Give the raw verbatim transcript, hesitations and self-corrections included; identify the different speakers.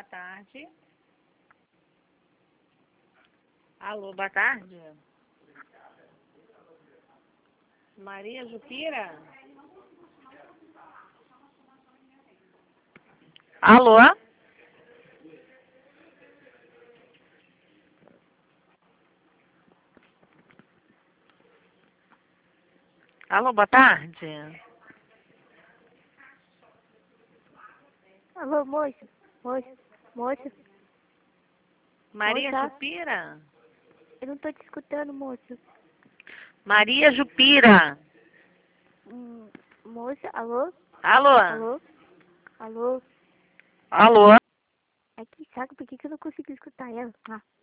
Speaker 1: boa tarde. Alô, boa tarde. Maria Jupira? Alô? Alô, boa tarde.
Speaker 2: Alô, moço, moço, moço,
Speaker 1: Maria
Speaker 2: moça,
Speaker 1: Jupira?
Speaker 2: eu não tô te escutando, moço.
Speaker 1: Maria Jupira?
Speaker 2: Hum, moça, alô,
Speaker 1: Alô?
Speaker 2: alô, alô.
Speaker 1: Alô?
Speaker 2: Ai, que saco, por que que eu não consigo escutar ela? Ah.